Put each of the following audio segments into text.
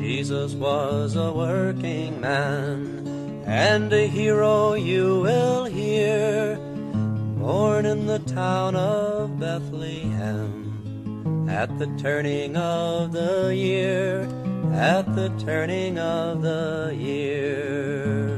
Jesus was a working man, and a hero you will hear, born in the town of Bethlehem, at the turning of the year, at the turning of the year.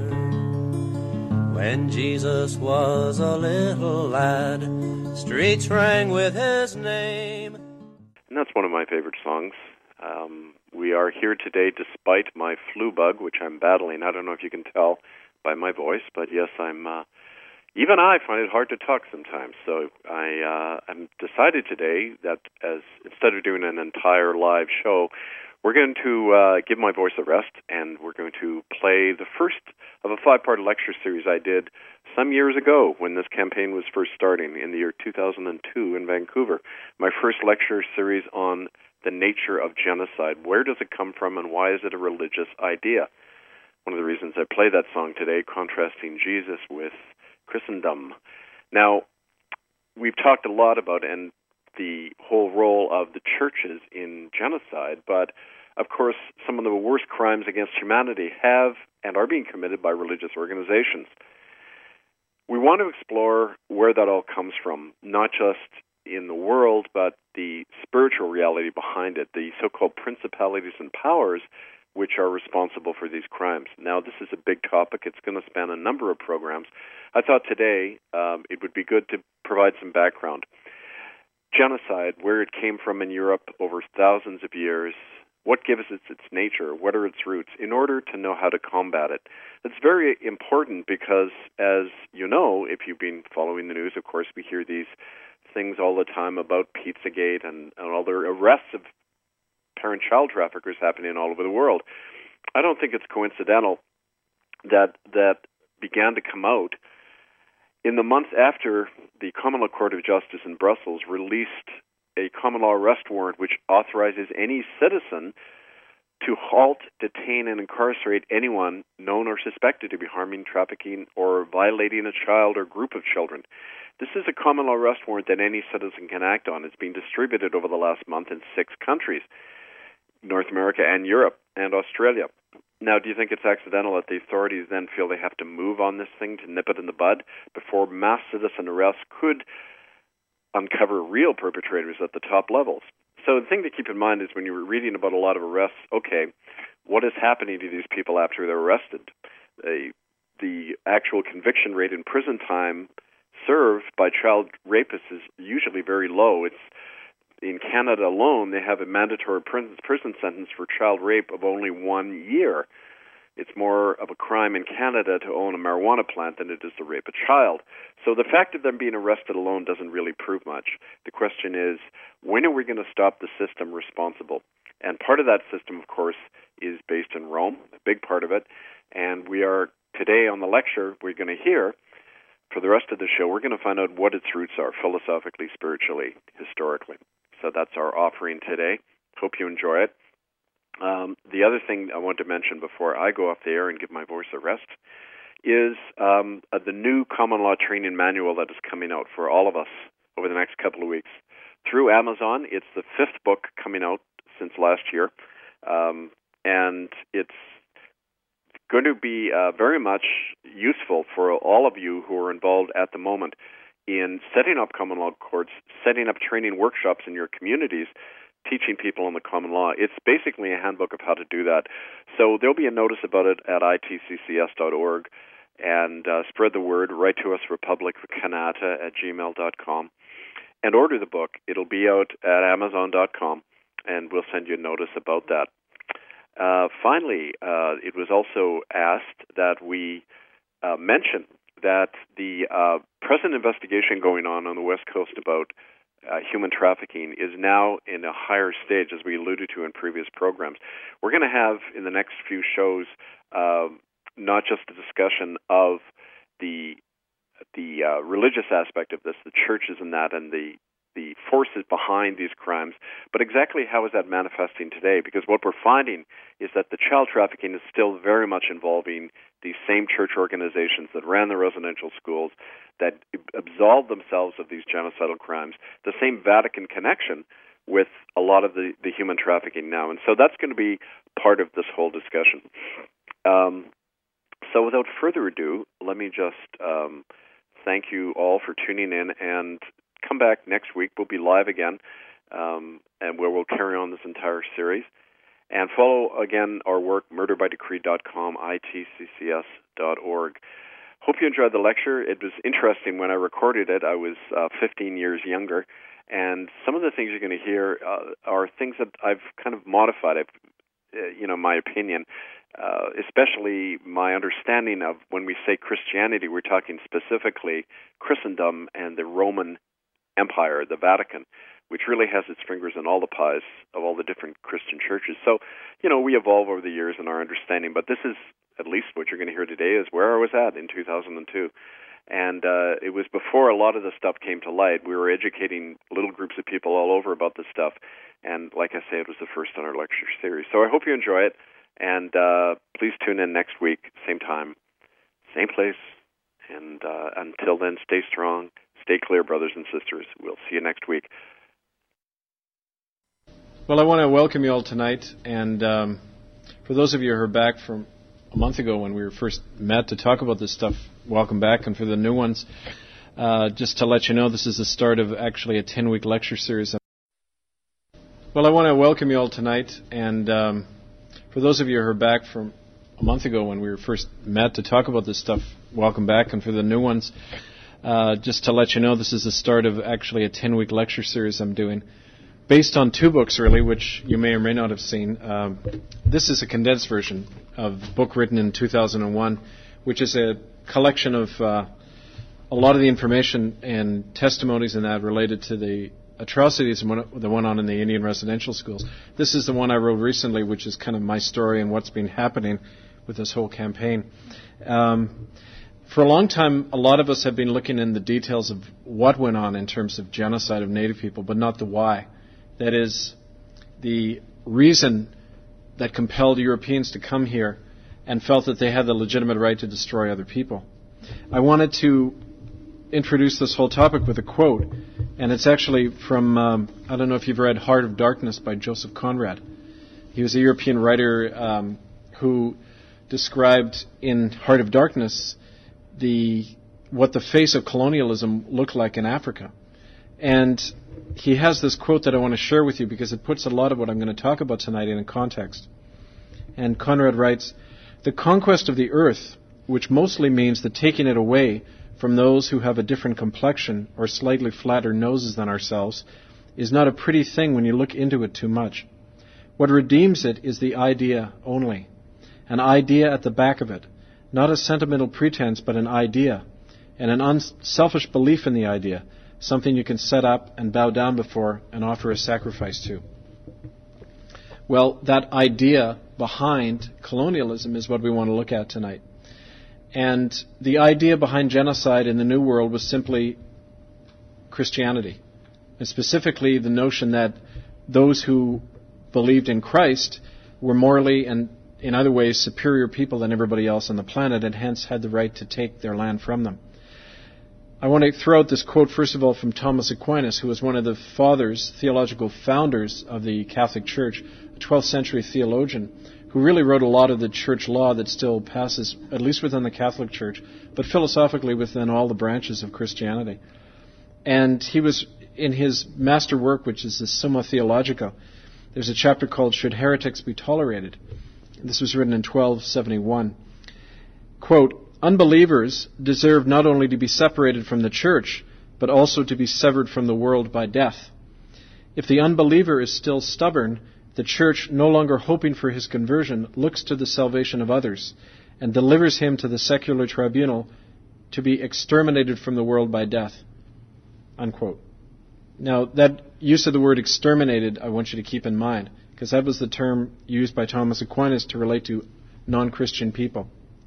When Jesus was a little lad, streets rang with his name. And that's one of my favorite songs. We are here today despite my flu bug, which I'm battling. I don't know if you can tell by my voice, but yes, even I find it hard to talk sometimes. So I'm decided today that instead of doing an entire live show, we're going to give my voice a rest, and we're going to play the first of a 5-part lecture series I did some years ago when this campaign was first starting in the year 2002 in Vancouver. My first lecture series on the nature of genocide. Where does it come from, and why is it a religious idea? One of the reasons I play that song today, contrasting Jesus with Christendom. Now, we've talked a lot about the whole role of the churches in genocide, but of course some of the worst crimes against humanity have and are being committed by religious organizations. We want to explore where that all comes from, not just in the world, but the spiritual reality behind it, the so-called principalities and powers which are responsible for these crimes. Now, this is a big topic. It's going to span a number of programs. I thought today it would be good to provide some background. Genocide, where it came from in Europe over thousands of years, what gives it its nature, what are its roots, in order to know how to combat it. It's very important because, as you know, if you've been following the news, of course, we hear these things all the time about Pizzagate and all the arrests of parent-child traffickers happening all over the world. I don't think it's coincidental that began to come out in the month after the Common Law Court of Justice in Brussels released a common law arrest warrant which authorizes any citizen to halt, detain, and incarcerate anyone known or suspected to be harming, trafficking, or violating a child or group of children. This is a common law arrest warrant that any citizen can act on. It's been distributed over the last month in 6 countries, North America and Europe and Australia. Now, do you think it's accidental that the authorities then feel they have to move on this thing to nip it in the bud before mass citizen arrests could uncover real perpetrators at the top levels? So the thing to keep in mind is when you're reading about a lot of arrests, okay, what is happening to these people after they're arrested? The actual conviction rate in prison time served by child rapists is usually very low. It's in Canada alone, they have a mandatory prison sentence for child rape of only 1 year. It's more of a crime in Canada to own a marijuana plant than it is to rape a child. So the fact of them being arrested alone doesn't really prove much. The question is, when are we going to stop the system responsible? And part of that system, of course, is based in Rome, a big part of it. And we are, today on the lecture, we're going to hear, for the rest of the show, we're going to find out what its roots are, philosophically, spiritually, historically. So that's our offering today. Hope you enjoy it. The other thing I want to mention before I go off the air and give my voice a rest is the new common law training manual that is coming out for all of us over the next couple of weeks. Through Amazon, it's the 5th book coming out since last year, and it's going to be very much useful for all of you who are involved at the moment in setting up common law courts, setting up training workshops in your communities, teaching people on the common law. It's basically a handbook of how to do that. So there'll be a notice about it at itccs.org, and spread the word. Write to us, republiccanata@gmail.com, and order the book. It'll be out at amazon.com, and we'll send you a notice about that. Finally, it was also asked that we mention that the present investigation going on the West Coast about human trafficking is now in a higher stage, as we alluded to in previous programs. We're going to have, in the next few shows, not just a discussion of the religious aspect of this, the churches and that, and the forces behind these crimes, but exactly how is that manifesting today? Because what we're finding is that the child trafficking is still very much involving these same church organizations that ran the residential schools, that absolved themselves of these genocidal crimes, the same Vatican connection with a lot of the human trafficking now. And so that's going to be part of this whole discussion. So without further ado, let me just thank you all for tuning in, and come back next week. We'll be live again, and where we'll carry on this entire series. And follow, again, our work, murderbydecree.com, itccs.org. Hope you enjoyed the lecture. It was interesting. When I recorded it, I was 15 years younger, and some of the things you're going to hear are things that I've kind of modified, my opinion, especially my understanding of when we say Christianity, we're talking specifically Christendom and the Roman Empire, the Vatican, which really has its fingers in all the pies of all the different Christian churches. So, we evolve over the years in our understanding, but this is, at least what you're going to hear today, is where I was at in 2002. And it was before a lot of the stuff came to light. We were educating little groups of people all over about this stuff, and like I say, it was the first in our lecture series. So I hope you enjoy it, and please tune in next week, same time, same place, and until then, stay strong, stay clear, brothers and sisters. We'll see you next week. Well, I want to welcome you all tonight, and for those of you who are back from a month ago when we were first met to talk about this stuff, welcome back. And for the new ones, just to let you know, this is the start of actually a 10-week lecture series. Well, I want to welcome you all tonight, and for those of you who are back from a month ago when we were first met to talk about this stuff, welcome back. And for the new ones, just to let you know, this is the start of actually a 10-week lecture series I'm doing, based on 2 books, really, which you may or may not have seen. This is a condensed version of a book written in 2001, which is a collection of a lot of the information and testimonies in that related to the atrocities that went on in the Indian residential schools. This is the one I wrote recently, which is kind of my story and what's been happening with this whole campaign. For a long time, a lot of us have been looking in the details of what went on in terms of genocide of Native people, but not the why. That is, the reason that compelled Europeans to come here and felt that they had the legitimate right to destroy other people. I wanted to introduce this whole topic with a quote, and it's actually from, I don't know if you've read Heart of Darkness by Joseph Conrad. He was a European writer who described in Heart of Darkness what the face of colonialism looked like in Africa. And he has this quote that I want to share with you because it puts a lot of what I'm going to talk about tonight in a context. And Conrad writes, "The conquest of the earth, which mostly means the taking it away from those who have a different complexion or slightly flatter noses than ourselves, is not a pretty thing when you look into it too much. What redeems it is the idea only, an idea at the back of it, not a sentimental pretense, but an idea, and an unselfish belief in the idea, something you can set up and bow down before and offer a sacrifice to." Well, that idea behind colonialism is what we want to look at tonight. And the idea behind genocide in the New World was simply Christianity, and specifically the notion that those who believed in Christ were morally and in other ways superior people than everybody else on the planet, and hence had the right to take their land from them. I want to throw out this quote, first of all, from Thomas Aquinas, who was one of the theological founders of the Catholic Church, a 12th century theologian, who really wrote a lot of the church law that still passes, at least within the Catholic Church, but philosophically within all the branches of Christianity. And he was, in his master work, which is the Summa Theologica, there's a chapter called Should Heretics Be Tolerated? This was written in 1271. Quote, "Unbelievers deserve not only to be separated from the church, but also to be severed from the world by death. If the unbeliever is still stubborn, the church, no longer hoping for his conversion, looks to the salvation of others and delivers him to the secular tribunal to be exterminated from the world by death." Unquote. Now, that use of the word exterminated, I want you to keep in mind, because that was the term used by Thomas Aquinas to relate to non-Christian people.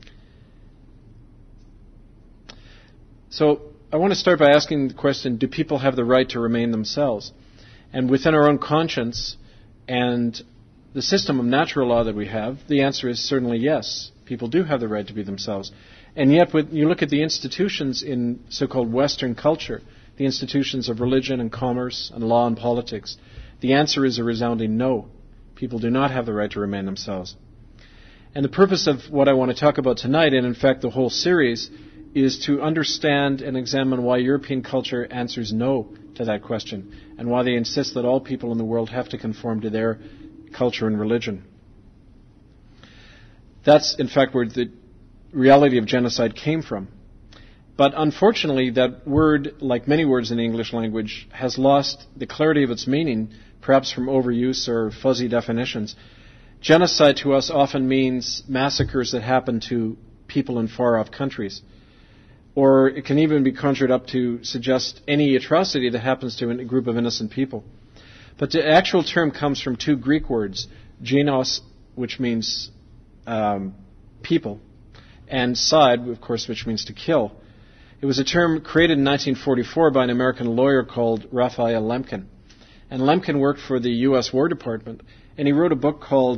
So I want to start by asking the question, do people have the right to remain themselves? And within our own conscience and the system of natural law that we have, the answer is certainly yes. People do have the right to be themselves. And yet when you look at the institutions in so-called Western culture, the institutions of religion and commerce and law and politics, The answer is a resounding no. People do not have the right to remain themselves. And the purpose of what I want to talk about tonight, and in fact the whole series, is to understand and examine why European culture answers no to that question, and why they insist that all people in the world have to conform to their culture and religion. That's, in fact, where the reality of genocide came from. But unfortunately, that word, like many words in the English language, has lost the clarity of its meaning, perhaps from overuse or fuzzy definitions. Genocide to us often means massacres that happen to people in far-off countries. Or it can even be conjured up to suggest any atrocity that happens to a group of innocent people. But the actual term comes from two Greek words, genos, which means people, and side, of course, which means to kill. It was a term created in 1944 by an American lawyer called Raphael Lemkin. And Lemkin worked for the U.S. War Department, and he wrote a book called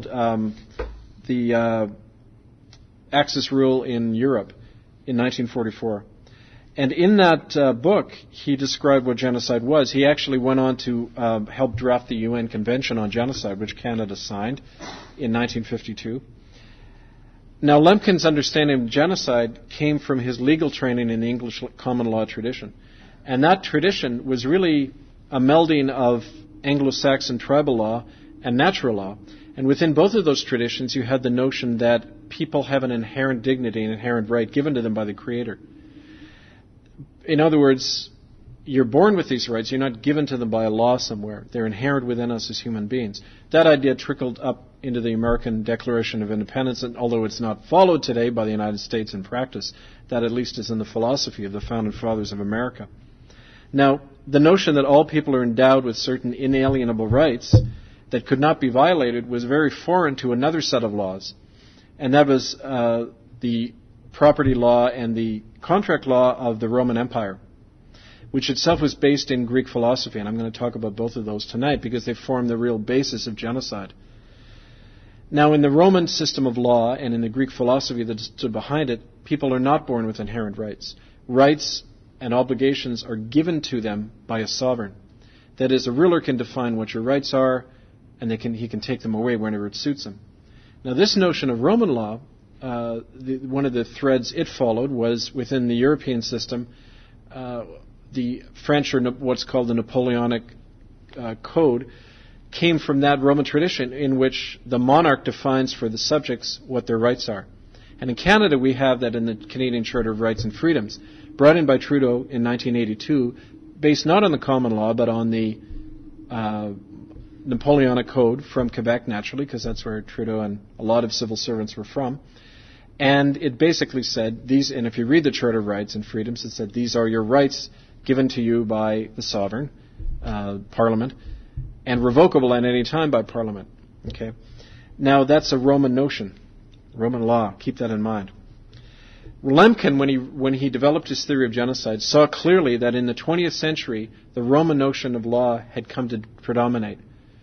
The Axis Rule in Europe in 1944. And in that book, he described what genocide was. He actually went on to help draft the UN Convention on Genocide, which Canada signed in 1952. Now, Lemkin's understanding of genocide came from his legal training in the English common law tradition. And that tradition was really a melding of Anglo-Saxon tribal law and natural law. And within both of those traditions, you had the notion that people have an inherent dignity and inherent right given to them by the Creator. In other words, you're born with these rights. You're not given to them by a law somewhere. They're inherent within us as human beings. That idea trickled up into the American Declaration of Independence, and although it's not followed today by the United States in practice, that at least is in the philosophy of the founding fathers of America. Now, the notion that all people are endowed with certain inalienable rights that could not be violated was very foreign to another set of laws, and that was the property law and the contract law of the Roman Empire, which itself was based in Greek philosophy, and I'm going to talk about both of those tonight because they form the real basis of genocide. Now, in the Roman system of law and in the Greek philosophy that stood behind it, people are not born with inherent rights. Rights and obligations are given to them by a sovereign. That is, a ruler can define what your rights are, and he can take them away whenever it suits him. Now, this notion of Roman law, one of the threads it followed was within the European system, the French, or what's called the Napoleonic Code, came from that Roman tradition in which the monarch defines for the subjects what their rights are. And in Canada, we have that in the Canadian Charter of Rights and Freedoms, brought in by Trudeau in 1982, based not on the common law, but on the Napoleonic Code from Quebec, naturally, because that's where Trudeau and a lot of civil servants were from. And it basically said, these, and if you read the Charter of Rights and Freedoms, it said, these are your rights given to you by the sovereign, Parliament, and revocable at any time by Parliament. Okay. Now, that's a Roman notion, Roman law. Keep that in mind. Lemkin, when he developed his theory of genocide, saw clearly that in the 20th century, the Roman notion of law had come to predominate.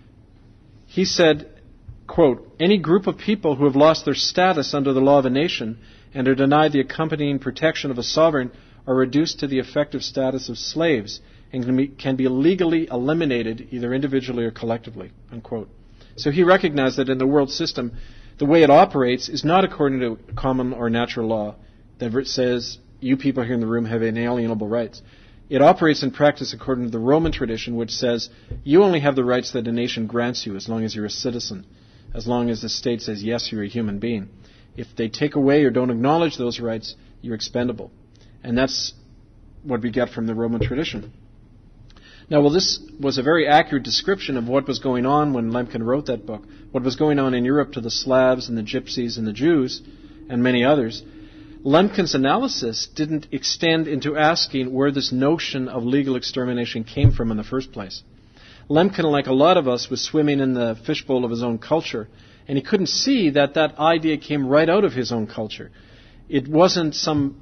He said, quote, any group of people who have lost their status under the law of a nation and are denied the accompanying protection of a sovereign are reduced to the effective status of slaves and can be legally eliminated either individually or collectively, unquote. So he recognized that in the world system, the way it operates is not according to common or natural law that says you people here in the room have inalienable rights. It operates in practice according to the Roman tradition, which says you only have the rights that a nation grants you as long as you're a citizen, as long as the state says, yes, you're a human being. If they take away or don't acknowledge those rights, you're expendable. And that's what we get from the Roman tradition. Now, well, this was a very accurate description of what was going on when Lemkin wrote that book, what was going on in Europe to the Slavs and the Gypsies and the Jews and many others. Lemkin's analysis didn't extend into asking where this notion of legal extermination came from in the first place. Lemkin, like a lot of us, was swimming in the fishbowl of his own culture, and he couldn't see that that idea came right out of his own culture. It wasn't something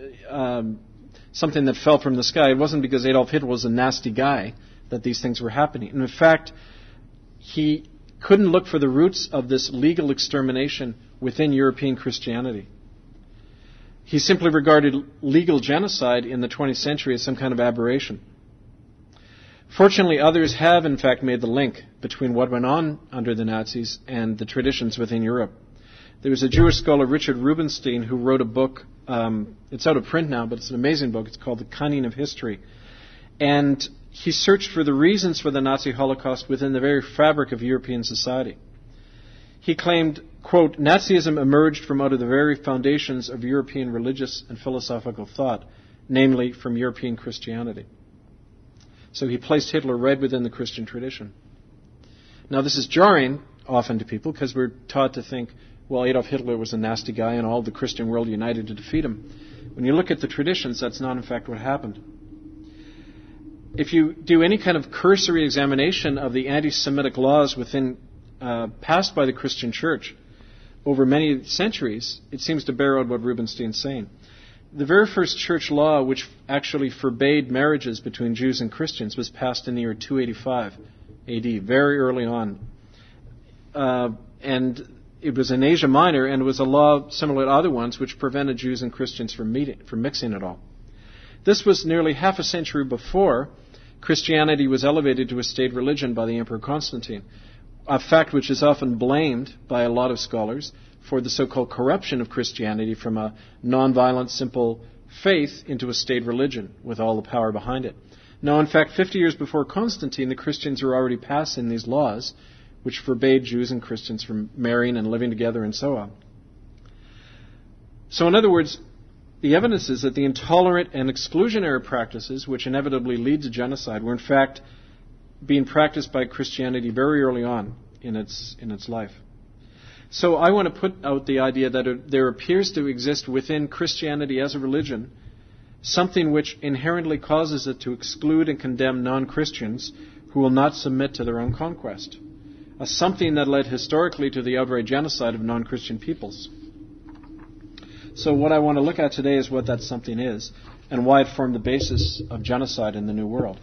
that fell from the sky. It wasn't because Adolf Hitler was a nasty guy that these things were happening. And in fact, he couldn't look for the roots of this legal extermination within European Christianity. He simply regarded legal genocide in the 20th century as some kind of aberration. Fortunately, others have in fact made the link between what went on under the Nazis and the traditions within Europe. There was a Jewish scholar, Richard Rubinstein, who wrote a book. It's out of print now, but it's an amazing book. It's called The Cunning of History. And he searched for the reasons for the Nazi Holocaust within the very fabric of European society. He claimed, quote, Nazism emerged from out of the very foundations of European religious and philosophical thought, namely from European Christianity. So he placed Hitler right within the Christian tradition. Now this is jarring often to people because we're taught to think, well, Adolf Hitler was a nasty guy and all the Christian world united to defeat him. When you look at the traditions, that's not in fact what happened. If you do any kind of cursory examination of the anti-Semitic laws passed by the Christian Church over many centuries, it seems to bear out what Rubinstein's saying. The very first church law which actually forbade marriages between Jews and Christians was passed in the year 285 AD, very early on. And it was in Asia Minor, and it was a law similar to other ones which prevented Jews and Christians from mixing at all. This was nearly half a century before Christianity was elevated to a state religion by the Emperor Constantine, a fact which is often blamed by a lot of scholars for the so-called corruption of Christianity from a nonviolent, simple faith into a state religion with all the power behind it. Now, in fact, 50 years before Constantine, the Christians were already passing these laws which forbade Jews and Christians from marrying and living together and so on. So, in other words, the evidence is that the intolerant and exclusionary practices which inevitably lead to genocide were in fact being practiced by Christianity very early on in its life. So I want to put out the idea that there appears to exist within Christianity as a religion something which inherently causes it to exclude and condemn non-Christians who will not submit to their own conquest. Something that led historically to the outright genocide of non-Christian peoples. So what I want to look at today is what that something is and why it formed the basis of genocide in the New World.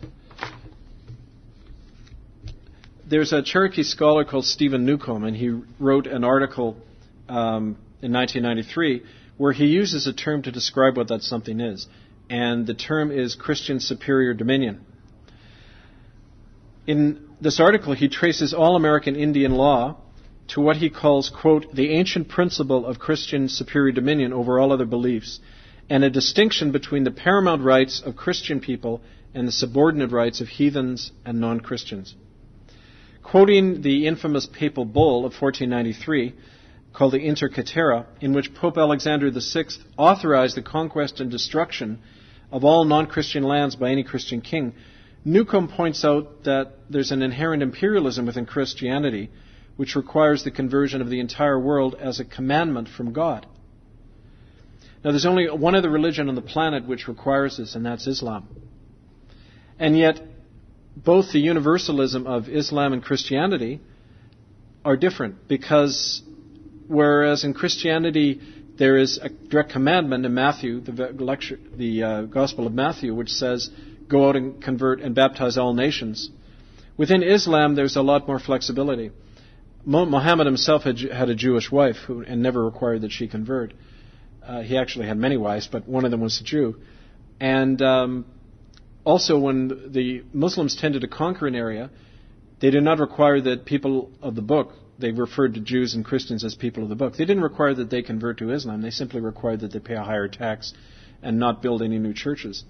There's a Cherokee scholar called Stephen Newcomb, and he wrote an article in 1993 where he uses a term to describe what that something is. And the term is Christian superior dominion. In this article, he traces all American Indian law to what he calls, quote, the ancient principle of Christian superior dominion over all other beliefs, and a distinction between the paramount rights of Christian people and the subordinate rights of heathens and non-Christians. Quoting the infamous papal bull of 1493, called the Inter Caetera, in which Pope Alexander VI authorized the conquest and destruction of all non-Christian lands by any Christian king, Newcomb points out that there's an inherent imperialism within Christianity which requires the conversion of the entire world as a commandment from God. Now, there's only one other religion on the planet which requires this, and that's Islam. And yet, both the universalism of Islam and Christianity are different, because whereas in Christianity there is a direct commandment in Matthew, the Gospel of Matthew, which says, go out and convert and baptize all nations. Within Islam, there's a lot more flexibility. Muhammad himself had a Jewish wife and never required that she convert. He actually had many wives, but one of them was a Jew. And also, when the Muslims tended to conquer an area, they did not require that people of the book, they referred to Jews and Christians as people of the book. They didn't require that they convert to Islam. They simply required that they pay a higher tax and not build any new churches.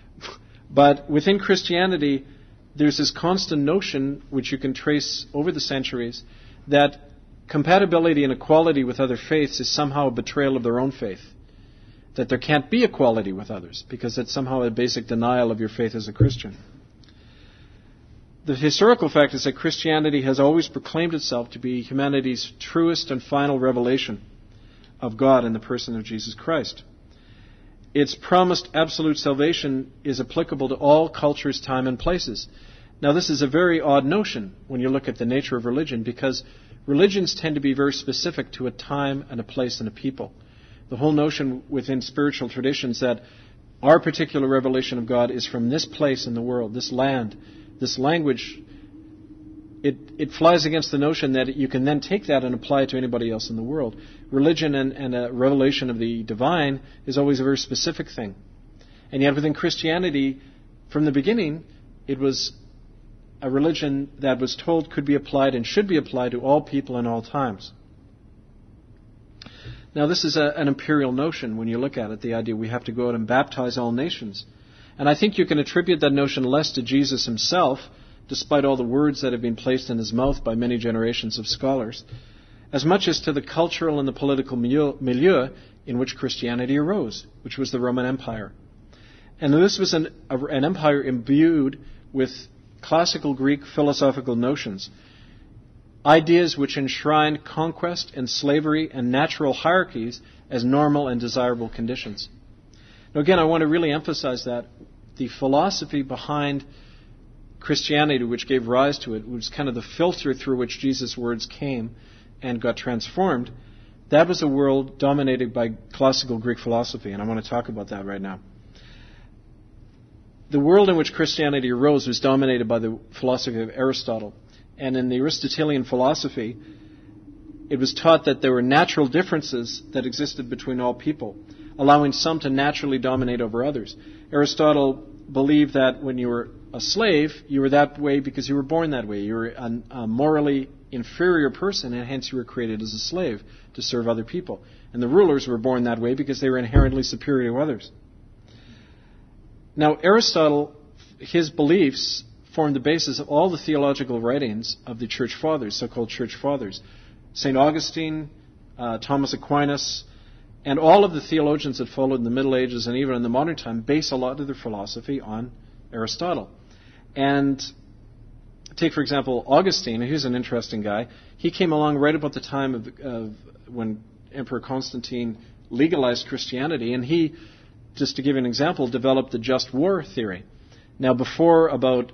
But within Christianity, there's this constant notion, which you can trace over the centuries, that compatibility and equality with other faiths is somehow a betrayal of their own faith. That there can't be equality with others, because it's somehow a basic denial of your faith as a Christian. The historical fact is that Christianity has always proclaimed itself to be humanity's truest and final revelation of God in the person of Jesus Christ. Its promised absolute salvation is applicable to all cultures, time, and places. Now, this is a very odd notion when you look at the nature of religion, because religions tend to be very specific to a time and a place and a people. The whole notion within spiritual traditions that our particular revelation of God is from this place in the world, this land, this language, it flies against the notion that you can then take that and apply it to anybody else in the world. Religion and a revelation of the divine is always a very specific thing. And yet within Christianity, from the beginning, it was a religion that was told could be applied and should be applied to all people in all times. Now, this is an imperial notion when you look at it, the idea we have to go out and baptize all nations. And I think you can attribute that notion less to Jesus himself, despite all the words that have been placed in his mouth by many generations of scholars, as much as to the cultural and the political milieu in which Christianity arose, which was the Roman Empire. And this was an empire imbued with classical Greek philosophical notions, ideas which enshrined conquest and slavery and natural hierarchies as normal and desirable conditions. Now again, I want to really emphasize that the philosophy behind Christianity, which gave rise to it, was kind of the filter through which Jesus' words came and got transformed. That was a world dominated by classical Greek philosophy, and I want to talk about that right now. The world in which Christianity arose was dominated by the philosophy of Aristotle. And in the Aristotelian philosophy, it was taught that there were natural differences that existed between all people, allowing some to naturally dominate over others. Aristotle believed that when you were a slave, you were that way because you were born that way. You were a morally inferior person, and hence you were created as a slave to serve other people. And the rulers were born that way because they were inherently superior to others. Now, Aristotle, his beliefs formed the basis of all the theological writings of the Church Fathers, so-called Church Fathers. St. Augustine, Thomas Aquinas, and all of the theologians that followed in the Middle Ages and even in the modern time base a lot of their philosophy on Aristotle. And take, for example, Augustine. He's an interesting guy. He came along right about the time of when Emperor Constantine legalized Christianity, and he, just to give you an example, developed the just war theory. Now, before about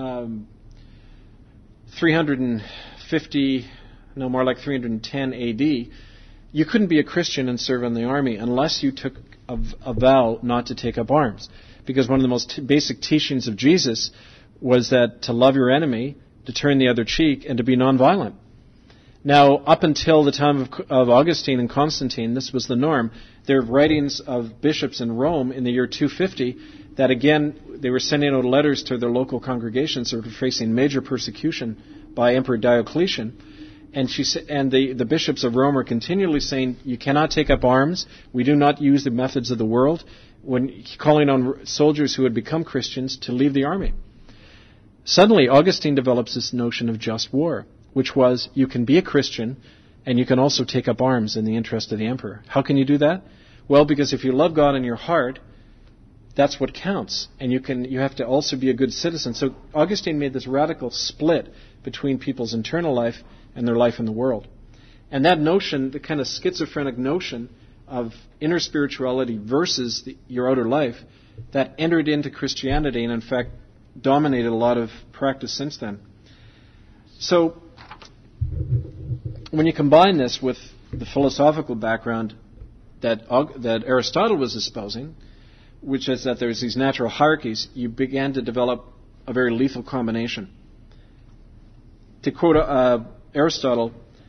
350, no, more like 310 A.D., you couldn't be a Christian and serve in the army unless you took a vow not to take up arms. Because one of the most basic teachings of Jesus was that to love your enemy, to turn the other cheek, and to be nonviolent. Now, up until the time of Augustine and Constantine, this was the norm. There are writings of bishops in Rome in the year 250 that, again, they were sending out letters to their local congregations that were facing major persecution by Emperor Diocletian. And the bishops of Rome are continually saying, you cannot take up arms. We do not use the methods of the world. When calling on soldiers who had become Christians to leave the army. Suddenly, Augustine develops this notion of just war, which was you can be a Christian and you can also take up arms in the interest of the emperor. How can you do that? Well, because if you love God in your heart, that's what counts. And you have to also be a good citizen. So Augustine made this radical split between people's internal life and their life in the world. And that notion, the kind of schizophrenic notion of inner spirituality versus your outer life, that entered into Christianity and in fact dominated a lot of practice since then. So when you combine this with the philosophical background that Aristotle was espousing, which is that there's these natural hierarchies, you began to develop a very lethal combination. To quote Aristotle,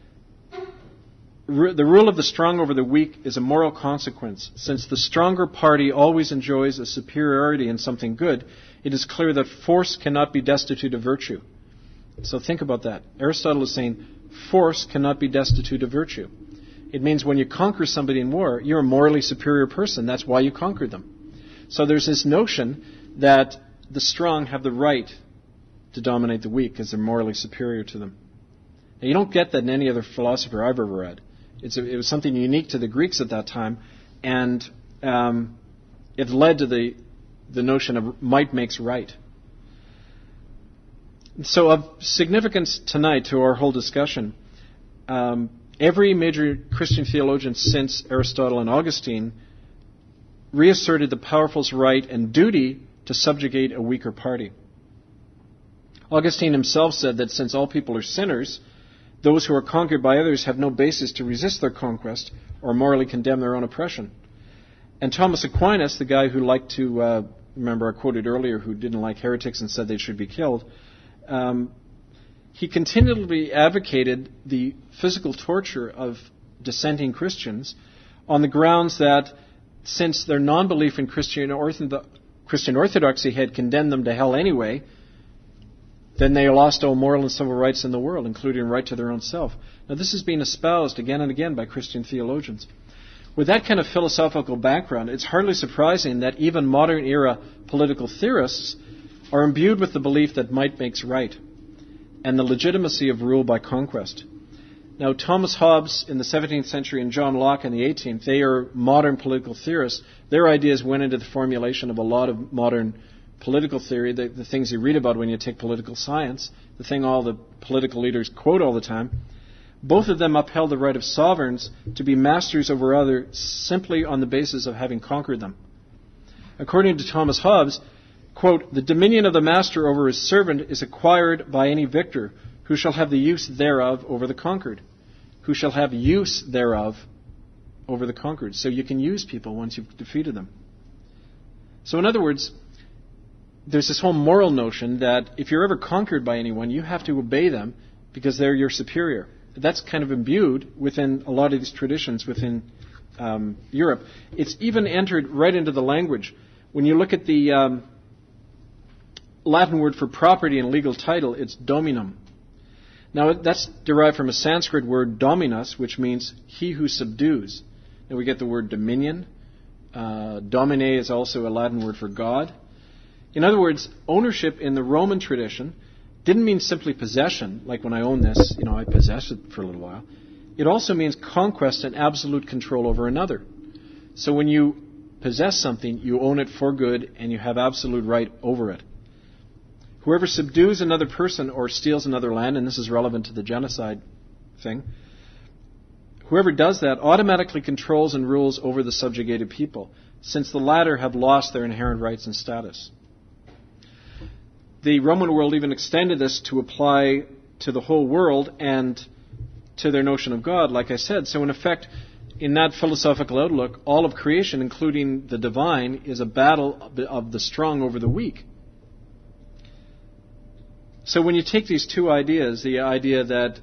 the rule of the strong over the weak is a moral consequence. Since the stronger party always enjoys a superiority in something good, it is clear that force cannot be destitute of virtue. So think about that. Aristotle is saying force cannot be destitute of virtue. It means when you conquer somebody in war, you're a morally superior person. That's why you conquered them. So there's this notion that the strong have the right to dominate the weak because they're morally superior to them. Now, you don't get that in any other philosopher I've ever read. It was something unique to the Greeks at that time, and it led to the notion of might makes right. So of significance tonight to our whole discussion, every major Christian theologian since Aristotle and Augustine reasserted the powerful's right and duty to subjugate a weaker party. Augustine himself said that since all people are sinners, those who are conquered by others have no basis to resist their conquest or morally condemn their own oppression. And Thomas Aquinas, the guy who liked to, remember I quoted earlier, who didn't like heretics and said they should be killed, he continually advocated the physical torture of dissenting Christians on the grounds that since their non-belief in Christian orthodoxy had condemned them to hell anyway, then they lost all moral and civil rights in the world, including right to their own self. Now, this is being espoused again and again by Christian theologians. With that kind of philosophical background, it's hardly surprising that even modern-era political theorists are imbued with the belief that might makes right and the legitimacy of rule by conquest. Now, Thomas Hobbes in the 17th century and John Locke in the 18th, they are modern political theorists. Their ideas went into the formulation of a lot of modern political theory, the things you read about when you take political science, the thing all the political leaders quote all the time. Both of them upheld the right of sovereigns to be masters over others simply on the basis of having conquered them. According to Thomas Hobbes, quote, "The dominion of the master over his servant is acquired by any victor, who shall have the use thereof over the conquered." Who shall have use thereof over the conquered. So you can use people once you've defeated them. So in other words, there's this whole moral notion that if you're ever conquered by anyone, you have to obey them because they're your superior. That's kind of imbued within a lot of these traditions within Europe. It's even entered right into the language. When you look at the Latin word for property and legal title, it's dominum. Now, that's derived from a Sanskrit word dominus, which means he who subdues. And we get the word dominion. Domine is also a Latin word for God. In other words, ownership in the Roman tradition didn't mean simply possession, like when I own this, I possess it for a little while. It also means conquest and absolute control over another. So when you possess something, you own it for good and you have absolute right over it. Whoever subdues another person or steals another land, and this is relevant to the genocide thing, whoever does that automatically controls and rules over the subjugated people, since the latter have lost their inherent rights and status. The Roman world even extended this to apply to the whole world and to their notion of God, like I said. So in effect, in that philosophical outlook, all of creation, including the divine, is a battle of the strong over the weak. So when you take these two ideas, the idea that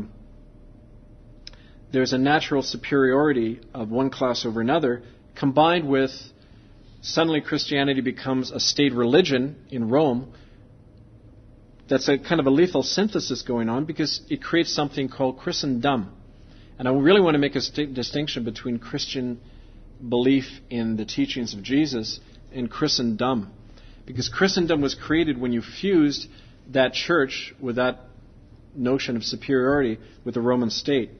there's a natural superiority of one class over another, combined with suddenly Christianity becomes a state religion in Rome, that's a kind of a lethal synthesis going on because it creates something called Christendom. And I really want to make a distinction between Christian belief in the teachings of Jesus and Christendom. Because Christendom was created when you fused that church with that notion of superiority with the Roman state.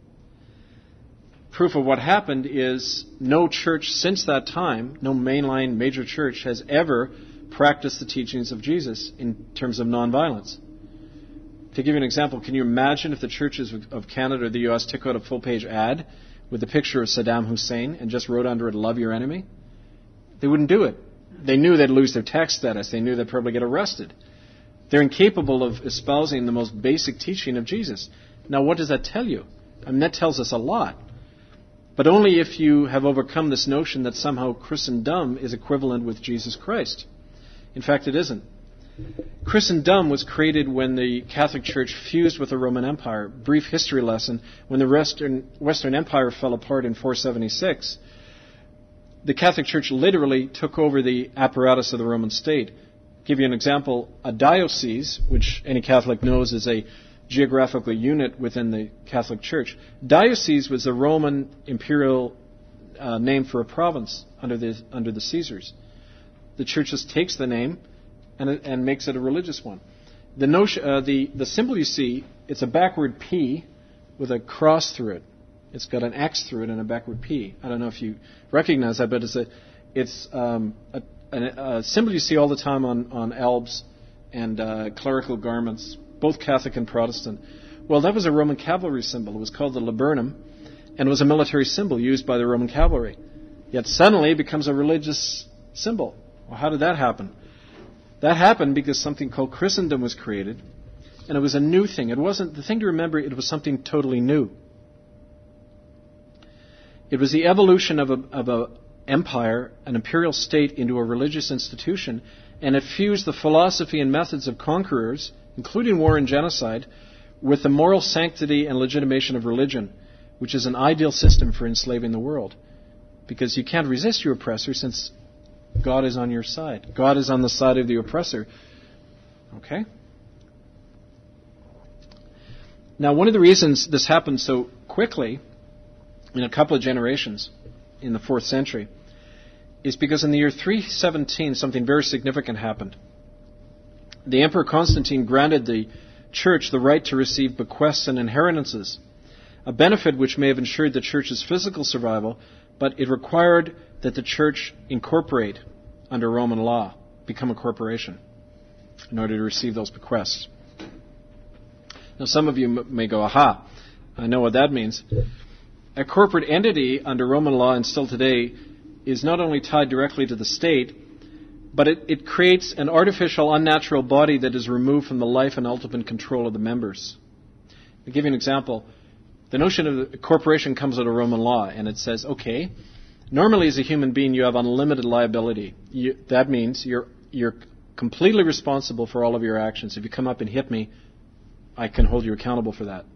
Proof of what happened is no church since that time, no mainline major church, has ever practiced the teachings of Jesus in terms of nonviolence. To give you an example, can you imagine if the churches of Canada or the U.S. took out a full-page ad with a picture of Saddam Hussein and just wrote under it, "Love your enemy"? They wouldn't do it. They knew they'd lose their tax status. They knew they'd probably get arrested. They're incapable of espousing the most basic teaching of Jesus. Now, what does that tell you? I mean, that tells us a lot. But only if you have overcome this notion that somehow Christendom is equivalent with Jesus Christ. In fact, it isn't. Christendom was created when the Catholic Church fused with the Roman Empire. Brief history lesson. When the Western Empire fell apart in 476, the Catholic Church literally took over the apparatus of the Roman state. Give you an example, a diocese, which any Catholic knows is a geographical unit within the Catholic Church. Diocese was the Roman imperial name for a province under the Caesars. The Church just takes the name and makes it a religious one. The symbol you see, it's a backward P with a cross through it. It's got an X through it and a backward P. I don't know if you recognize that, but it's a symbol you see all the time on albs and clerical garments, both Catholic and Protestant. Well, that was a Roman cavalry symbol. It was called the laburnum, and it was a military symbol used by the Roman cavalry. Yet suddenly it becomes a religious symbol. Well, how did that happen? That happened because something called Christendom was created, and it was a new thing. It wasn't the thing to remember. It was something totally new. It was the evolution of a empire, an imperial state, into a religious institution, and it fused the philosophy and methods of conquerors, including war and genocide, with the moral sanctity and legitimation of religion, which is an ideal system for enslaving the world. Because you can't resist your oppressor since God is on your side. God is on the side of the oppressor. Okay? Now, one of the reasons this happened so quickly, in a couple of generations, in the 4th century, is because in the year 317, something very significant happened. The Emperor Constantine granted the Church the right to receive bequests and inheritances, a benefit which may have ensured the Church's physical survival, but it required that the Church incorporate under Roman law, become a corporation, in order to receive those bequests. Now, some of you may go, aha, I know what that means. A corporate entity under Roman law and still today is not only tied directly to the state, but it creates an artificial, unnatural body that is removed from the life and ultimate control of the members. I'll give you an example. The notion of a corporation comes out of Roman law, and it says, okay, normally as a human being you have unlimited liability. That means you're completely responsible for all of your actions. If you come up and hit me, I can hold you accountable for that.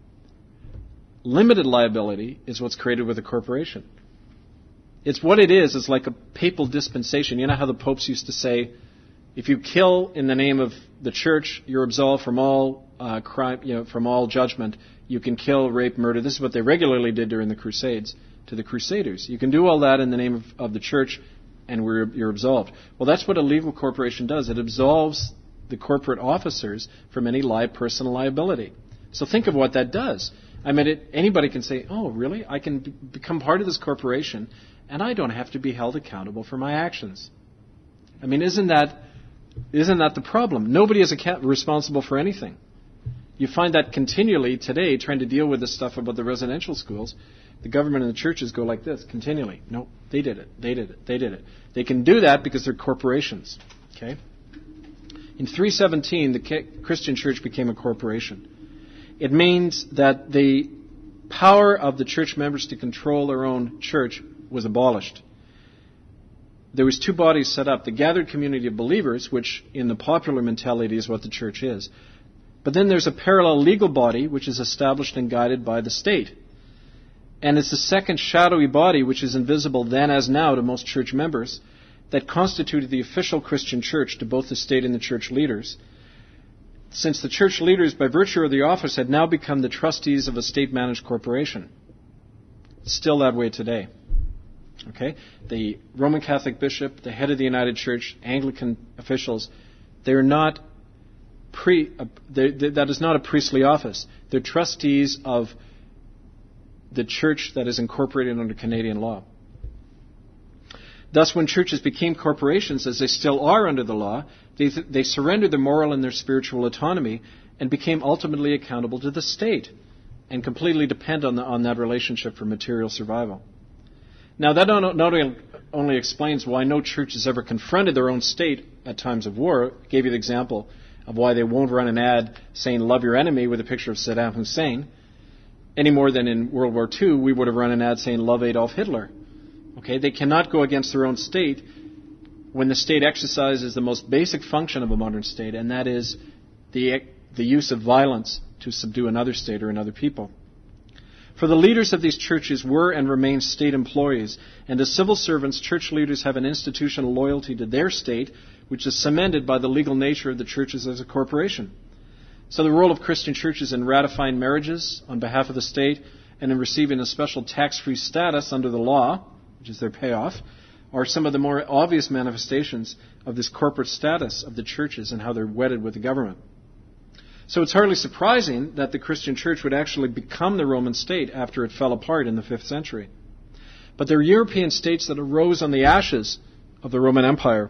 Limited liability is what's created with a corporation. It's what it is. It's like a papal dispensation. You know how the popes used to say, if you kill in the name of the church, you're absolved from all crime, from all judgment. You can kill, rape, murder. This is what they regularly did during the Crusades to the Crusaders. You can do all that in the name of the church, and you're absolved. Well, that's what a legal corporation does. It absolves the corporate officers from any personal liability. So think of what that does. I mean, anybody can say, oh, really? I can become part of this corporation, and I don't have to be held accountable for my actions. I mean, isn't that the problem? Nobody is responsible for anything. You find that continually today, trying to deal with this stuff about the residential schools. The government and the churches go like this continually. No, they did it. They did it. They did it. They can do that because they're corporations. Okay? In 317, the Christian church became a corporation. It means that the power of the church members to control their own church was abolished. There was 2 bodies set up. The gathered community of believers, which in the popular mentality is what the church is. But then there's a parallel legal body, which is established and guided by the state. And it's the second shadowy body, which is invisible then as now to most church members, that constituted the official Christian church to both the state and the church leaders. Since the church leaders, by virtue of the office, had now become the trustees of a state-managed corporation. It's still that way today. Okay? The Roman Catholic bishop, the head of the United Church, Anglican officials, they're not that is not a priestly office. They're trustees of the church that is incorporated under Canadian law. Thus, when churches became corporations, as they still are under the law, they surrendered their moral and their spiritual autonomy and became ultimately accountable to the state and completely depend on that relationship for material survival. Now, that not only explains why no church has ever confronted their own state at times of war. I gave you the example of why they won't run an ad saying, love your enemy, with a picture of Saddam Hussein, any more than in World War II we would have run an ad saying, love Adolf Hitler. Okay, they cannot go against their own state when the state exercises the most basic function of a modern state, and that is the use of violence to subdue another state or another people. For the leaders of these churches were and remain state employees, and as civil servants, church leaders have an institutional loyalty to their state, which is cemented by the legal nature of the churches as a corporation. So the role of Christian churches in ratifying marriages on behalf of the state and in receiving a special tax-free status under the law, which is their payoff, are some of the more obvious manifestations of this corporate status of the churches and how they're wedded with the government. So it's hardly surprising that the Christian church would actually become the Roman state after it fell apart in the 5th century. But there are European states that arose on the ashes of the Roman Empire,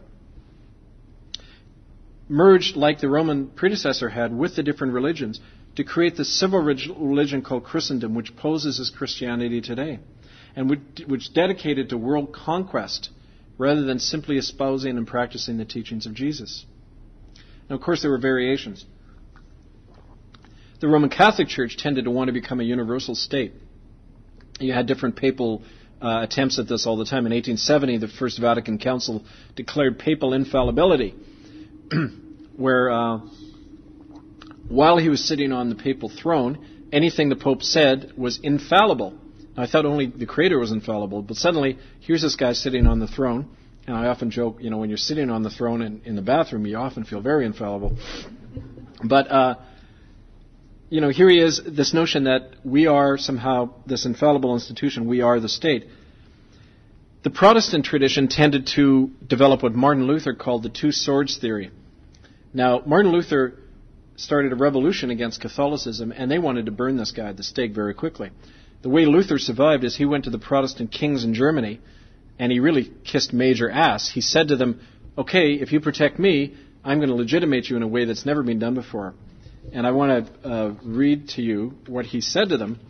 merged like the Roman predecessor had with the different religions to create the civil religion called Christendom, which poses as Christianity today, and which dedicated to world conquest rather than simply espousing and practicing the teachings of Jesus. Now, of course, there were variations. The Roman Catholic Church tended to want to become a universal state. You had different papal attempts at this all the time. In 1870, the First Vatican Council declared papal infallibility, where while he was sitting on the papal throne, anything the Pope said was infallible. Now, I thought only the Creator was infallible, but suddenly, here's this guy sitting on the throne, and I often joke, when you're sitting on the throne in the bathroom, you often feel very infallible. But here he is, this notion that we are somehow this infallible institution, we are the state. The Protestant tradition tended to develop what Martin Luther called the two swords theory. Now, Martin Luther started a revolution against Catholicism, and they wanted to burn this guy at the stake very quickly. The way Luther survived is he went to the Protestant kings in Germany, and he really kissed major ass. He said to them, okay, if you protect me, I'm going to legitimate you in a way that's never been done before. And I want to read to you what he said to them.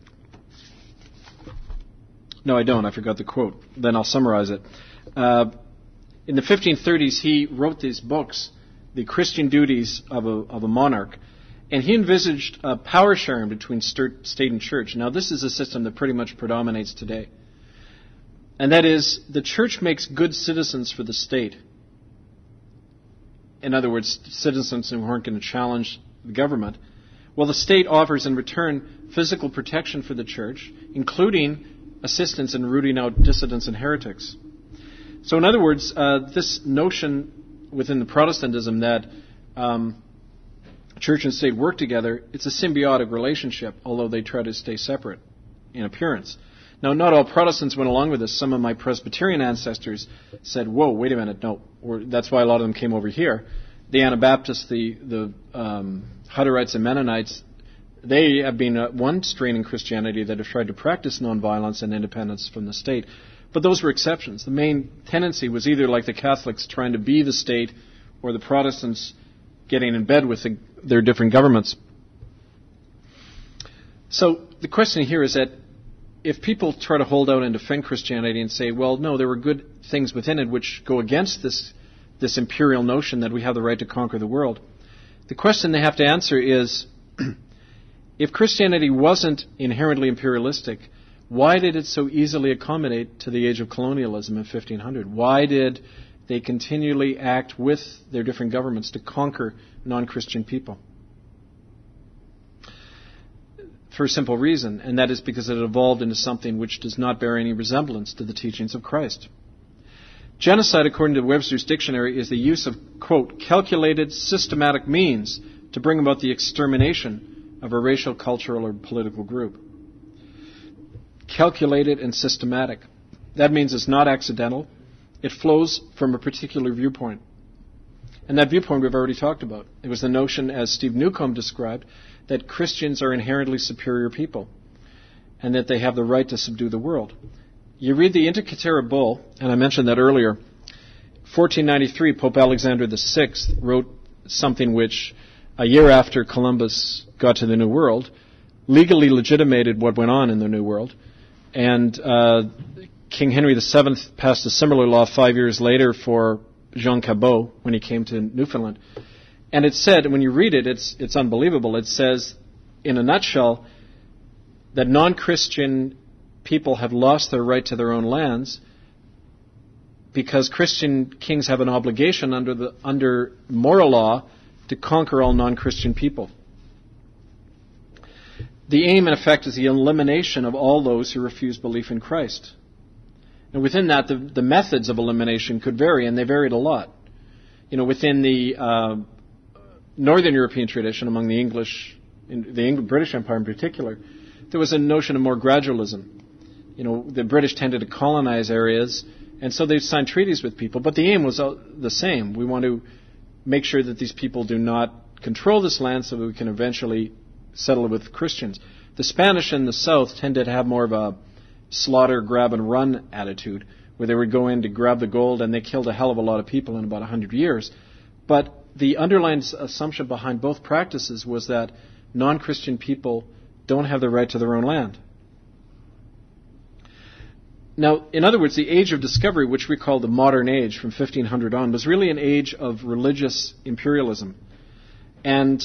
No, I don't. I forgot the quote. Then I'll summarize it. In the 1530s, he wrote these books, The Christian Duties of a Monarch, and he envisaged a power sharing between state and church. Now, this is a system that pretty much predominates today. And that is, the church makes good citizens for the state. In other words, citizens who aren't going to challenge the government. Well, the state offers in return physical protection for the church, including assistance in rooting out dissidents and heretics. So in other words, this notion within the Protestantism that church and state work together, it's a symbiotic relationship, although they try to stay separate in appearance. Now, not all Protestants went along with this. Some of my Presbyterian ancestors said, whoa, wait a minute, no. That's why a lot of them came over here. The Anabaptists, the Hutterites and Mennonites, they have been one strain in Christianity that have tried to practice nonviolence and independence from the state. But those were exceptions. The main tendency was either like the Catholics trying to be the state or the Protestants getting in bed with their different governments. So the question here is that if people try to hold out and defend Christianity and say, well, no, there were good things within it which go against this imperial notion that we have the right to conquer the world, the question they have to answer is, if Christianity wasn't inherently imperialistic, why did it so easily accommodate to the age of colonialism in 1500? Why did they continually act with their different governments to conquer non-Christian people? For a simple reason, and that is because it evolved into something which does not bear any resemblance to the teachings of Christ. Genocide, according to Webster's dictionary, is the use of, quote, calculated, systematic means to bring about the extermination of a racial, cultural, or political group. Calculated and systematic. That means it's not accidental. It flows from a particular viewpoint. And that viewpoint we've already talked about. It was the notion, as Steve Newcomb described, that Christians are inherently superior people and that they have the right to subdue the world. You read the Inter Caetera Bull, and I mentioned that earlier. 1493, Pope Alexander VI wrote something which, a year after Columbus got to the New World, legally legitimated what went on in the New World. And King Henry VII passed a similar law 5 years later for Jean Cabot when he came to Newfoundland. And it said, when you read it, it's unbelievable. It says, in a nutshell, that non-Christian people have lost their right to their own lands because Christian kings have an obligation under moral law to conquer all non-Christian people. The aim, in effect, is the elimination of all those who refuse belief in Christ. And within that, the methods of elimination could vary, and they varied a lot. Within the Northern European tradition, among the English, the British Empire in particular, there was a notion of more gradualism. The British tended to colonize areas, and so they signed treaties with people, but the aim was the same. We want to make sure that these people do not control this land so that we can eventually settle with Christians. The Spanish in the south tended to have more of a slaughter, grab, and run attitude, where they would go in to grab the gold, and they killed a hell of a lot of people in about 100 years. But the underlying assumption behind both practices was that non-Christian people don't have the right to their own land. Now, in other words, the age of discovery, which we call the modern age from 1500 on, was really an age of religious imperialism. And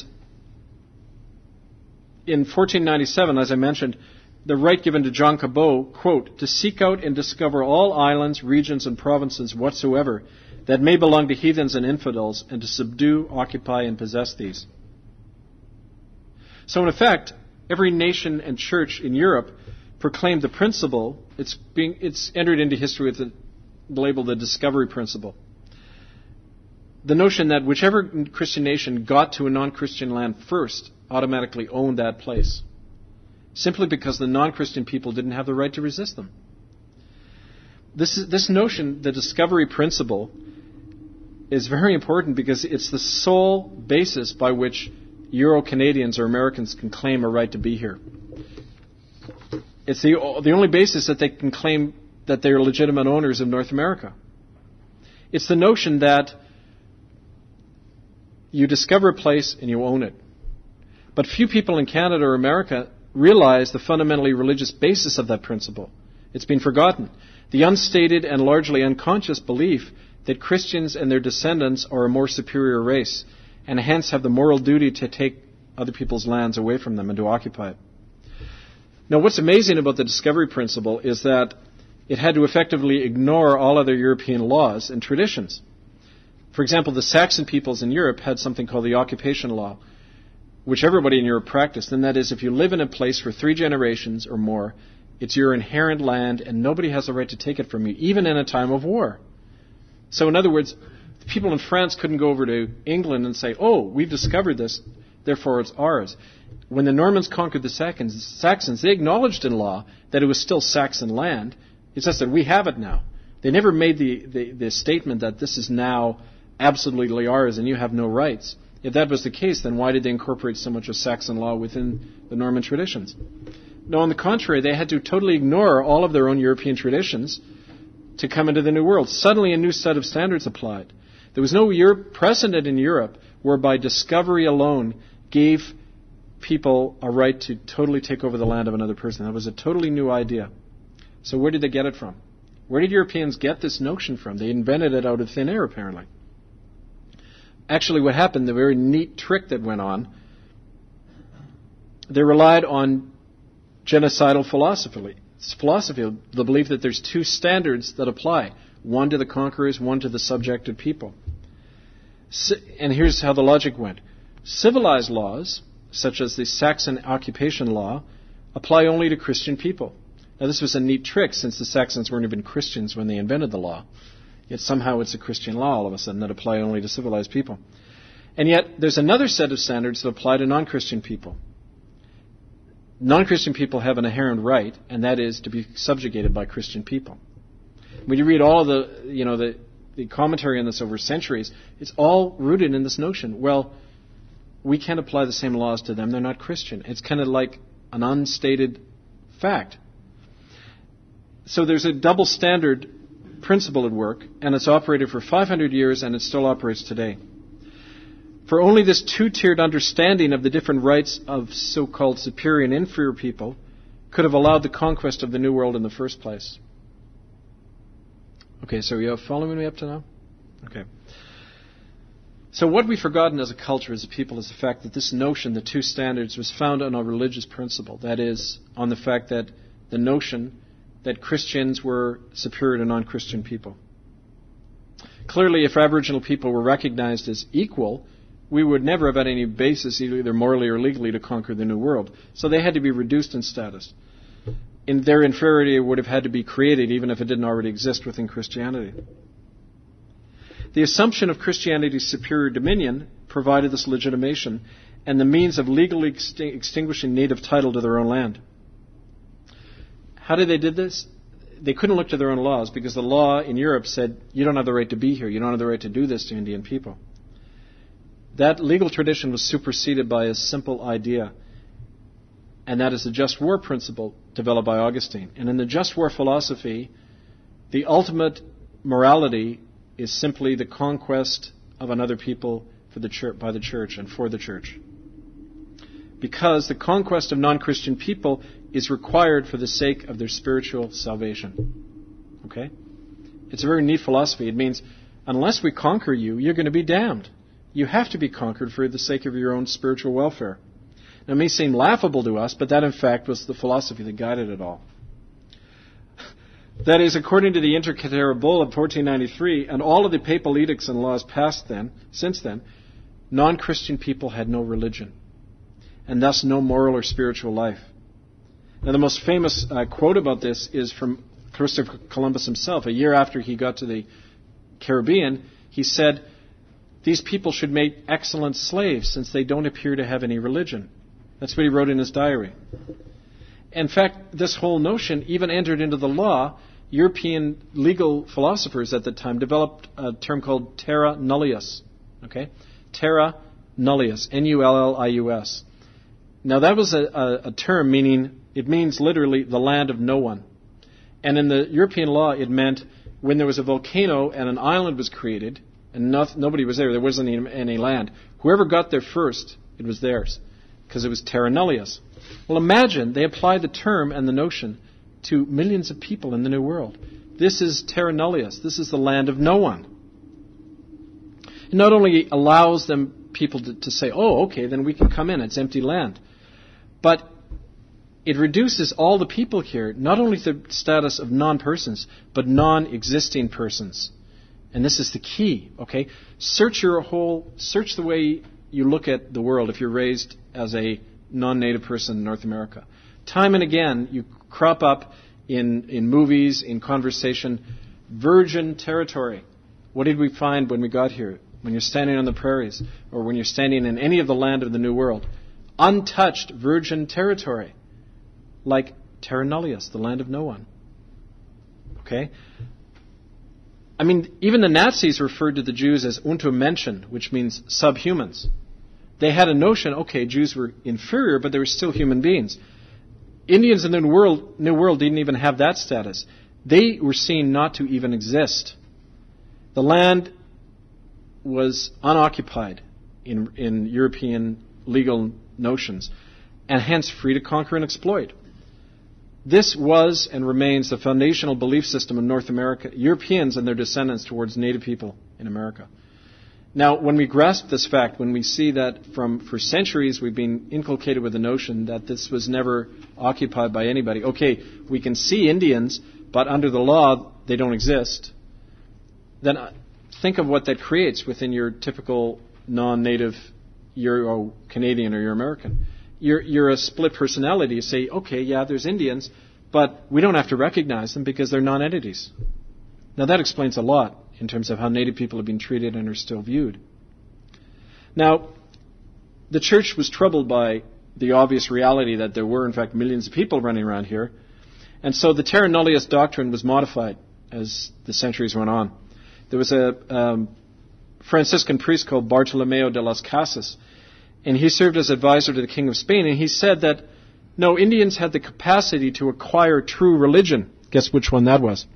in 1497, as I mentioned, the right given to John Cabot, quote, to seek out and discover all islands, regions, and provinces whatsoever that may belong to heathens and infidels, and to subdue, occupy, and possess these. So in effect, every nation and church in Europe proclaimed the principle. It's entered into history with the label the discovery principle. the notion that whichever Christian nation got to a non-Christian land first automatically owned that place, simply because the non-Christian people didn't have the right to resist them. This notion, the discovery principle, is very important because it's the sole basis by which Euro-Canadians or Americans can claim a right to be here. It's the only basis that they can claim that they are legitimate owners of North America. It's the notion that you discover a place and you own it. But few people in Canada or America realize the fundamentally religious basis of that principle. It's been forgotten. The unstated and largely unconscious belief that Christians and their descendants are a more superior race and hence have the moral duty to take other people's lands away from them and to occupy it. Now, what's amazing about the discovery principle is that it had to effectively ignore all other European laws and traditions. For example, the Saxon peoples in Europe had something called the occupation law, which everybody in Europe practiced, and that is if you live in a place for 3 generations or more, it's your inherent land and nobody has the right to take it from you, even in a time of war. So in other words, people in France couldn't go over to England and say, oh, we've discovered this, therefore it's ours. When the Normans conquered the Saxons, they acknowledged in law that it was still Saxon land. It's just that we have it now. They never made the statement that this is now absolutely ours and you have no rights. If that was the case, then why did they incorporate so much of Saxon law within the Norman traditions? No, on the contrary, they had to totally ignore all of their own European traditions to come into the New World. Suddenly a new set of standards applied. There was no precedent in Europe whereby discovery alone gave people a right to totally take over the land of another person. That was a totally new idea. So where did they get it from? Where did Europeans get this notion from? They invented it out of thin air, apparently. Actually, what happened, the very neat trick that went on, they relied on genocidal philosophy. It's philosophy, the belief that there's 2 standards that apply, one to the conquerors, one to the subjected people. And here's how the logic went. Civilized laws, such as the Saxon occupation law, apply only to Christian people. Now, this was a neat trick since the Saxons weren't even Christians when they invented the law. Yet somehow it's a Christian law all of a sudden that apply only to civilized people. And yet there's another set of standards that apply to non-Christian people. Non-Christian people have an inherent right, and that is to be subjugated by Christian people. When you read all of the commentary on this over centuries, it's all rooted in this notion. Well, we can't apply the same laws to them. They're not Christian. It's kind of like an unstated fact. So there's a double standard principle at work, and it's operated for 500 years, and it still operates today. For only this 2-tiered understanding of the different rights of so-called superior and inferior people could have allowed the conquest of the New World in the first place. Okay, so you following me up to now? Okay. So what we've forgotten as a culture, as a people, is the fact that this notion, the 2 standards, was founded on a religious principle. That is, on the fact that the notion that Christians were superior to non-Christian people. Clearly, if Aboriginal people were recognized as equal, we would never have had any basis, either morally or legally, to conquer the New World. So they had to be reduced in status. Their inferiority would have had to be created, even if it didn't already exist within Christianity. The assumption of Christianity's superior dominion provided this legitimation and the means of legally extinguishing native title to their own land. How did they do this? They couldn't look to their own laws because the law in Europe said, you don't have the right to be here. You don't have the right to do this to Indian people. That legal tradition was superseded by a simple idea, and that is the just war principle developed by Augustine. And in the just war philosophy, the ultimate morality is simply the conquest of another people for the church, by the church and for the church. Because the conquest of non-Christian people is required for the sake of their spiritual salvation. Okay? It's a very neat philosophy. It means, unless we conquer you, you're going to be damned. You have to be conquered for the sake of your own spiritual welfare. Now, it may seem laughable to us, but that, in fact, was the philosophy that guided it all. That is, according to the Inter-Caetera Bull of 1493, and all of the papal edicts and laws passed since then, non-Christian people had no religion, and thus no moral or spiritual life. Now, the most famous quote about this is from Christopher Columbus himself. A year after he got to the Caribbean, he said, These people should make excellent slaves since they don't appear to have any religion. That's what he wrote in his diary. In fact, this whole notion even entered into the law. European legal philosophers at the time developed a term called terra nullius. Okay? Terra nullius. N-U-L-L-I-U-S. Now that was a term meaning, it means literally the land of no one. And in the European law it meant when there was a volcano and an island was created and nobody was there wasn't any land. Whoever got there first, it was theirs. Because it was terra nullius. Well, imagine they apply the term and the notion to millions of people in the New World. This is terra nullius. This is the land of no one. It not only allows them people to say, oh, okay, then we can come in. It's empty land. But it reduces all the people here, not only to the status of non-persons, but non-existing persons. And this is the key, okay? Search the way you look at the world if you're raised as a non-native person in North America. Time and again, you crop up in movies, in conversation, virgin territory. What did we find when we got here? When you're standing on the prairies, or when you're standing in any of the land of the New World, untouched virgin territory, like terra nullius, the land of no one. Okay? I mean, even the Nazis referred to the Jews as Untermenschen, which means subhumans. They had a notion, okay, Jews were inferior, but they were still human beings. Indians in the New World didn't even have that status. They were seen not to even exist. The land was unoccupied in European legal notions, and hence free to conquer and exploit. This was and remains the foundational belief system in North America, Europeans and their descendants towards native people in America. Now, when we grasp this fact, when we see that for centuries we've been inculcated with the notion that this was never occupied by anybody. Okay, we can see Indians, but under the law they don't exist. Then think of what that creates within your typical non-native Euro-Canadian or Euro-American. You're a split personality. You say, okay, yeah, there's Indians, but we don't have to recognize them because they're non-entities. Now that explains a lot in terms of how native people have been treated and are still viewed. Now, the church was troubled by the obvious reality that there were, in fact, millions of people running around here. And so the terra nullius doctrine was modified as the centuries went on. There was a Franciscan priest called Bartolomeo de las Casas, and he served as advisor to the King of Spain, and he said that, no, Indians had the capacity to acquire true religion. Guess which one that was?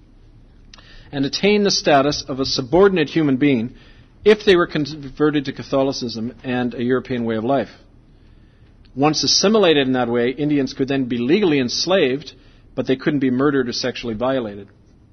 And attain the status of a subordinate human being if they were converted to Catholicism and a European way of life. Once assimilated in that way, Indians could then be legally enslaved, but they couldn't be murdered or sexually violated.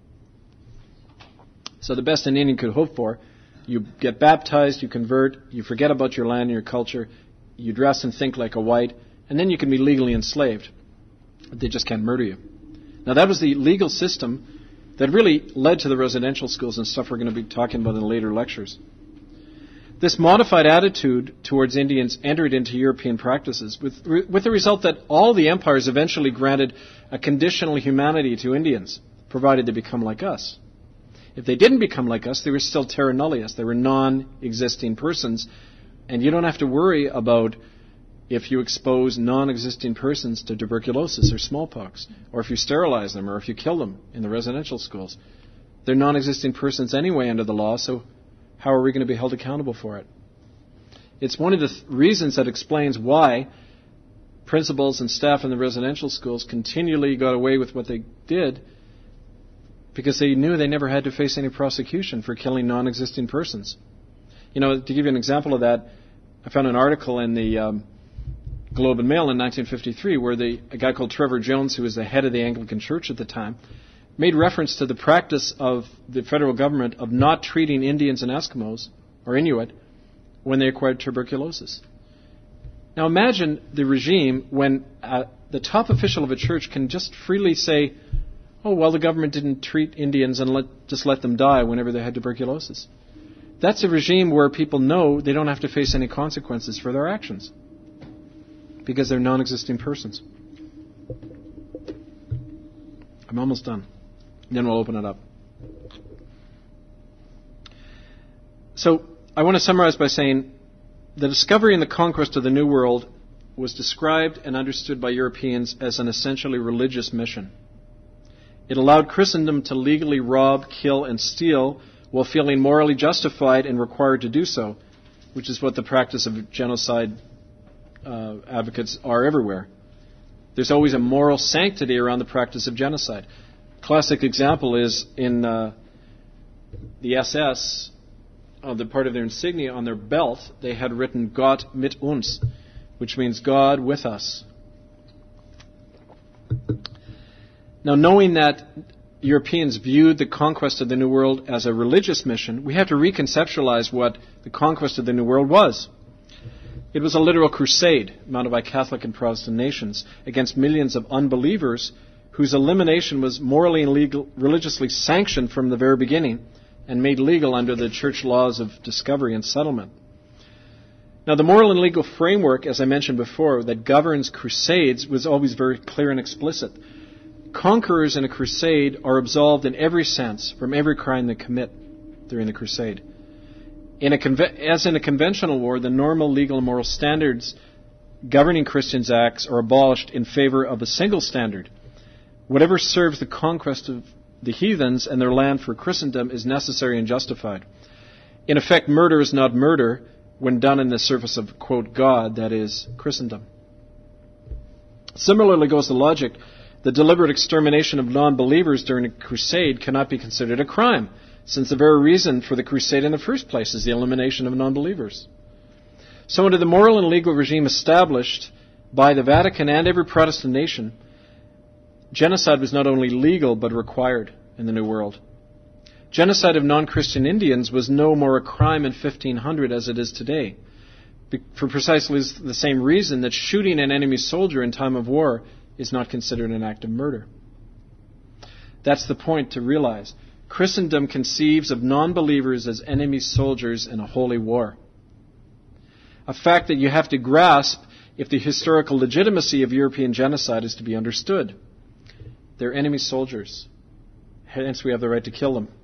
So the best an Indian could hope for, you get baptized, you convert, you forget about your land and your culture, you dress and think like a white, and then you can be legally enslaved. They just can't murder you. Now that was the legal system that really led to the residential schools and stuff we're going to be talking about in later lectures. This modified attitude towards Indians entered into European practices with the result that all the empires eventually granted a conditional humanity to Indians, provided they become like us. If they didn't become like us, they were still terra nullius. They were non-existing persons. And you don't have to worry about if you expose non-existing persons to tuberculosis or smallpox, or if you sterilize them, or if you kill them in the residential schools. They're non-existing persons anyway under the law, so how are we going to be held accountable for it? It's one of the reasons that explains why principals and staff in the residential schools continually got away with what they did, because they knew they never had to face any prosecution for killing non-existing persons. You know, to give you an example of that, I found an article in the Globe and Mail in 1953 where a guy called Trevor Jones, who was the head of the Anglican Church at the time, made reference to the practice of the federal government of not treating Indians and Eskimos, or Inuit, when they acquired tuberculosis. Now imagine the regime when the top official of a church can just freely say, oh, well, the government didn't treat Indians and just let them die whenever they had tuberculosis. That's a regime where people know they don't have to face any consequences for their actions because they're non-existing persons. I'm almost done. Then we'll open it up. So I want to summarize by saying the discovery and the conquest of the New World was described and understood by Europeans as an essentially religious mission. It allowed Christendom to legally rob, kill, and steal while feeling morally justified and required to do so, which is what the practice of genocide advocates are everywhere. There's always a moral sanctity around the practice of genocide. Classic example is in the SS, the part of their insignia on their belt, they had written Gott mit uns, which means God with us. Now, knowing that Europeans viewed the conquest of the New World as a religious mission, we have to reconceptualize what the conquest of the New World was. It was a literal crusade mounted by Catholic and Protestant nations against millions of unbelievers whose elimination was morally and religiously sanctioned from the very beginning and made legal under the church laws of discovery and settlement. Now, the moral and legal framework, as I mentioned before, that governs crusades was always very clear and explicit. Conquerors in a crusade are absolved in every sense from every crime they commit during the crusade. As in a conventional war, the normal legal and moral standards governing Christians' acts are abolished in favor of a single standard. Whatever serves the conquest of the heathens and their land for Christendom is necessary and justified. In effect, murder is not murder when done in the service of, quote, God, that is, Christendom. Similarly goes the logic. The deliberate extermination of non-believers during a crusade cannot be considered a crime, since the very reason for the crusade in the first place is the elimination of non-believers. So under the moral and legal regime established by the Vatican and every Protestant nation, genocide was not only legal but required in the New World. Genocide of non-Christian Indians was no more a crime in 1500 as it is today, for precisely the same reason that shooting an enemy soldier in time of war is not considered an act of murder. That's the point to realize. Christendom conceives of non-believers as enemy soldiers in a holy war. A fact that you have to grasp if the historical legitimacy of European genocide is to be understood. They're enemy soldiers. Hence we have the right to kill them.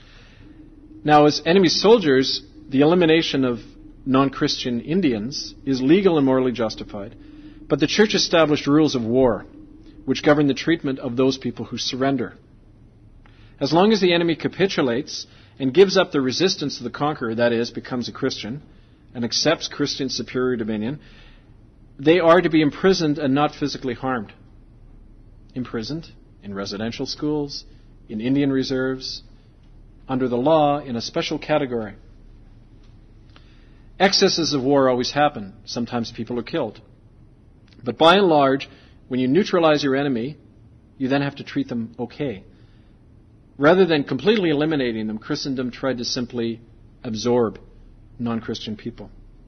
Now, as enemy soldiers, the elimination of non-Christian Indians is legal and morally justified. But the Church established rules of war, which govern the treatment of those people who surrender. As long as the enemy capitulates and gives up the resistance to the conqueror, that is, becomes a Christian, and accepts Christian superior dominion, they are to be imprisoned and not physically harmed. Imprisoned in residential schools, in Indian reserves, under the law, in a special category. Excesses of war always happen. Sometimes people are killed. But by and large, when you neutralize your enemy, you then have to treat them okay. Rather than completely eliminating them, Christendom tried to simply absorb non-Christian people.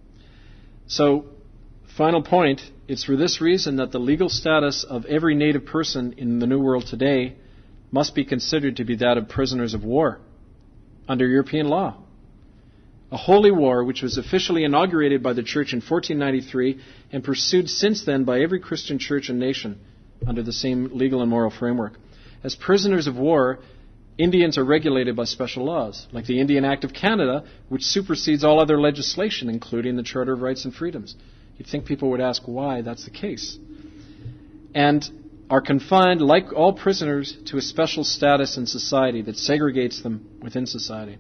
So, final point, it's for this reason that the legal status of every native person in the New World today must be considered to be that of prisoners of war under European law. A holy war which was officially inaugurated by the Church in 1493 and pursued since then by every Christian church and nation under the same legal and moral framework. As prisoners of war, Indians are regulated by special laws, like the Indian Act of Canada, which supersedes all other legislation, including the Charter of Rights and Freedoms. You'd think people would ask why that's the case. And are confined, like all prisoners, to a special status in society that segregates them within society.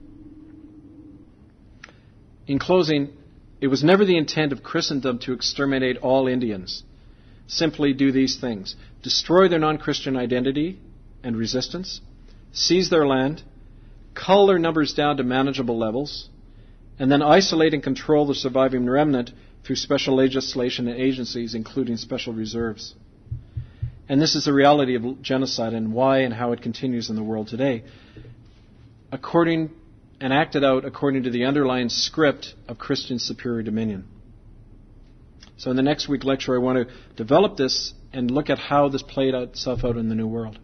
In closing, it was never the intent of Christendom to exterminate all Indians. Simply do these things. Destroy their non-Christian identity and resistance, seize their land, cull their numbers down to manageable levels, and then isolate and control the surviving remnant through special legislation and agencies, including special reserves. And this is the reality of genocide and why and how it continues in the world today, according and acted out according to the underlying script of Christian superior dominion. So in the next week lecture, I want to develop this and look at how this played itself out in the New World.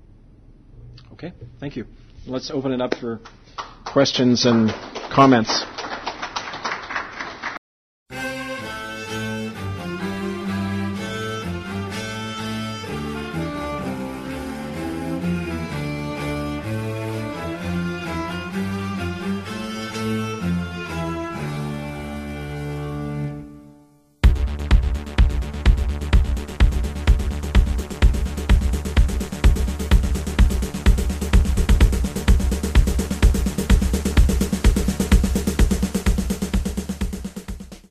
Okay, thank you. Let's open it up for questions and comments.